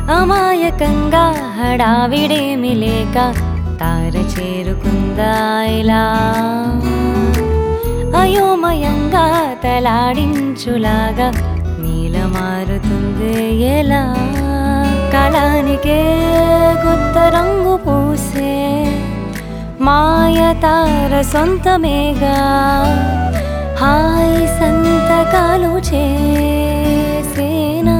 అమాయకంగా హడావిడేమి లేక తార చేరుకుందా ఇలా అయోమయంగా తలాడించులాగా నీల మారుతుంది ఎలా కాలానికే కొత్త రంగు పూసే మాయ తార సొంతమేగా హాయి సంతకాలు చేసేనా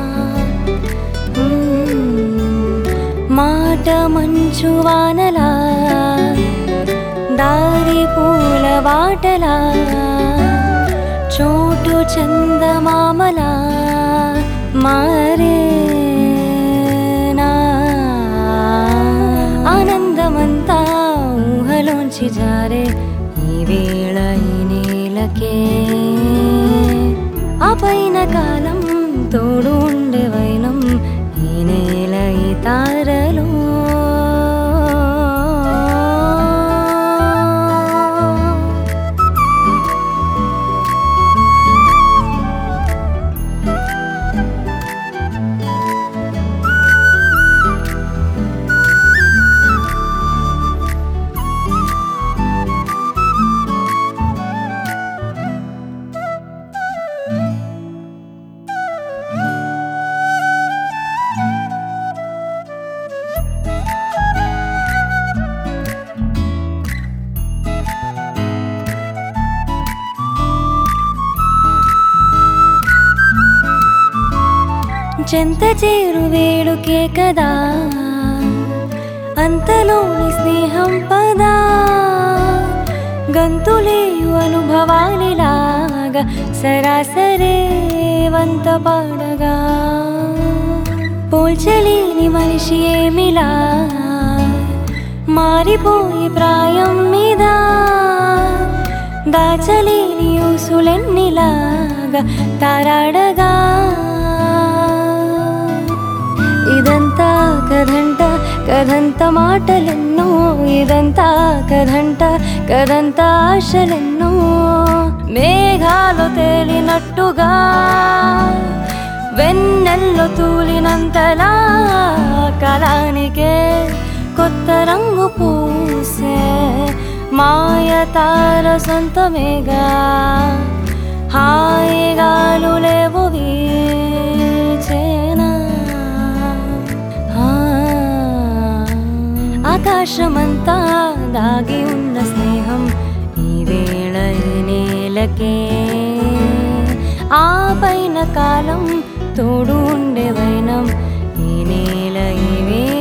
మాట మంచు వానలా దారి పూల వాటలా చోటు చందమామలా మారేనా ఆనందమంతా ఊహలోంచి జారే ఈ వేళ ఈ నేలకే ఆ పైన కాలం తోడు ఉండే వైనం ఈ నేల ఈ తారలో చెంత చేరు వేడుకే కదా అంతలోని స్నేహం పదా గంతులేయు అనుభవాలిలాగా సరాసరే వంత పాడగా పోల్చలేని మనిషి ఏమిలా మారిపోయి ప్రాయం మీద దాచలేని ఊసులెన్నిలాగా తారాడగా ఇదంతా కథంట కథంత మాటలెన్నో ఇదంతా కథంట కథంత ఆశలెన్నో మేఘాలు తేలినట్టుగా వెన్నెల్లో తూలినంతలా కాలానికే కొత్త రంగు పూసే మాయ తార సొంతమేగా హాయిగాలు లేవు వీచేనా ఆకాశమంతా దాగి ఉన్న స్నేహం ఈ వేళ ఈ నేలకే ఆ పైన కాలం తోడు ఉండే వైనం ఈ నేల ఈ